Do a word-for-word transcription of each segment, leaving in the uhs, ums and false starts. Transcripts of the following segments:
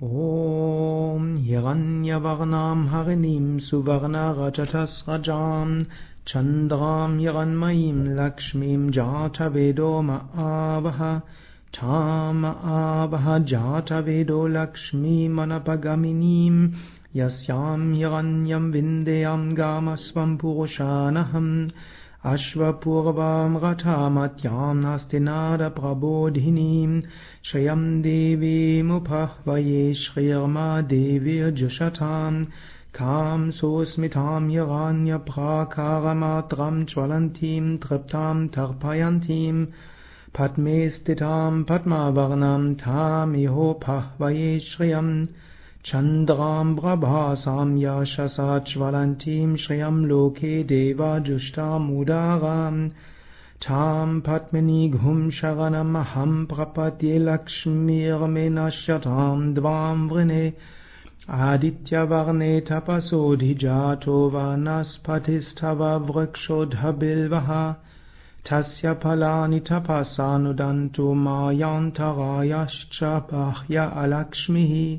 Om Hiranyavarnam Harinim Suvarna Rajatas Rajam Chandram Hiranmayim Lakshmim Jata Vedo Ma'avaha Tam Ma'avaha Jata Vedo Lakshmi Manapagaminim Yasyam Hiranyam Vindeyam Gamasvam Purushanaham Ashvapurvam Ratamatyam Nastinada Prabodhinim Shriyam Devi Mupahvaye Shriyarma Devi Jushatam Kam Sosmitam Hiranya Prakaramatram Jwalantim Triptam Tarpayantim Padmestitam Padmavarnam Tam Iho Pahvaye Shriyam Chandram Prabhasam Yashasat Jwalantim Shriyam Loke Deva Jushtam Udaram Tam Padmini Ghum Sharanam Aham Prapadye Lakshmir Menashyatam Dvam Vrine Aditya Varne Tapasodhi Jato Vanaspatistava Vrikshodha Bilvaha Tasya Palani Tapasanudantu Mayantarayascha Bhya Alakshmihi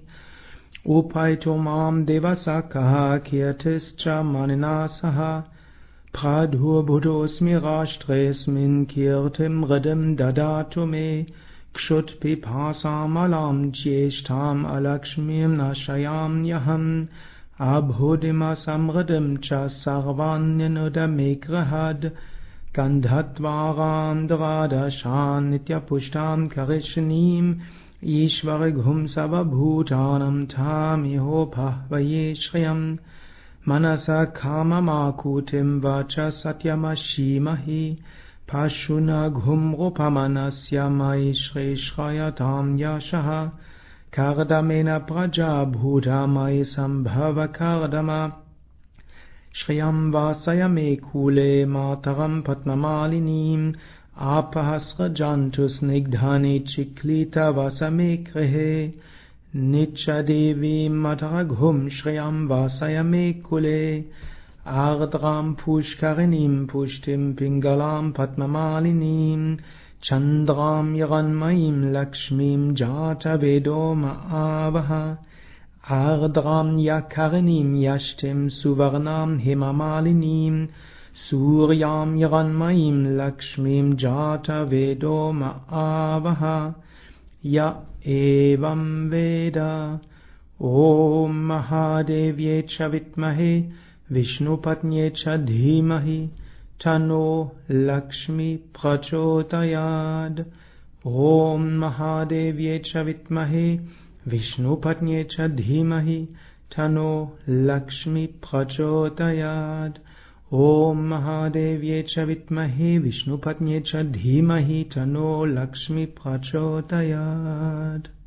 Upaitomam Devasakaha Kirtischa Maninasaha Pradhur Buddhosmi Rashtresmin Kirtim Redem Dadatume Kshut Pipasam Alam Jyeshtam Alakshmim Nashayam Yaham Abhudimasam Redem Cha Sarvanyanudamigrahad Gandhatvaram Dradashan Nityapushtam Karishnim Ishvaraghum Savabhutanam Tam Iho Pahvaye Shriyam Manasa Kamamakutim Vacha Satyamashīmahi Pashunaghum Rupamanasya Mai Shri Shrayatam Yashaha Kardamena Praja Bhuta Mai Sambhava Kardama Shriyam Vasayame Kule Mataram Patmamalinim Apahasrajantus Nigdhani Chiklita Vasame Krihe Nichadevi Mataraghum Shriyam Vasayame Kule Ardram Pushkarinim Pushtim Pingalam Padmamalinim Chandram Yaranmayim Lakshmim Jata Vedo Ma'avaha Ardram Yakarinim Yashtim Suvarnam Hemamalinim Suryam Yaranmayim Lakshmim Jata Vedo Ma'avaha Ya Evam Veda Om Mahadevye Cha Vitmahe Vishnupatnye Cha Dhimahi Tano Lakshmi Prachodayad Om Mahadevye Cha Vitmahe Vishnupatnye Cha Dhimahi Tano Lakshmi Prachodayad Om Mahadevye Cha Vitmahe Vishnupatnye Cha Dhimahi Tano Lakshmi Prachodayad.